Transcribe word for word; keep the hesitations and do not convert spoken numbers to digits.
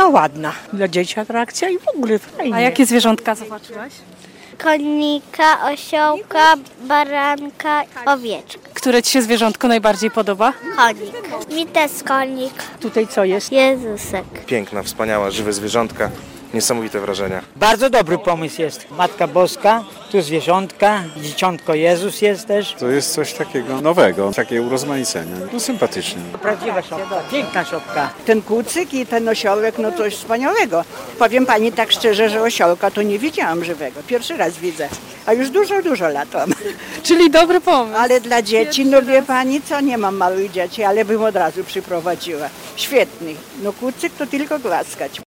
No ładna. Dla dzieci atrakcja i w ogóle fajnie. A jakie zwierzątka zobaczyłaś? Konika, osiołka, baranka, owieczka. Które ci się zwierzątko najbardziej podoba? Konik. Wites konik. Tutaj co jest? Jezusek. Piękna, wspaniała, żywe zwierzątka. Niesamowite wrażenia. Bardzo dobry pomysł jest. Matka Boska, tu zwierzątka, dzieciątko Jezus jest też. To jest coś takiego nowego, takie urozmaicenie. No sympatycznie. Prawdziwa szopka, piękna szopka. Ten kucyk i ten osiołek, no coś wspaniałego. Powiem pani tak szczerze, że osiołka to nie widziałam żywego. Pierwszy raz widzę, a już dużo, dużo lat mam. Czyli dobry pomysł. Ale dla dzieci, no wie pani co, nie mam małych dzieci, ale bym od razu przyprowadziła. Świetny. No kucyk to tylko głaskać.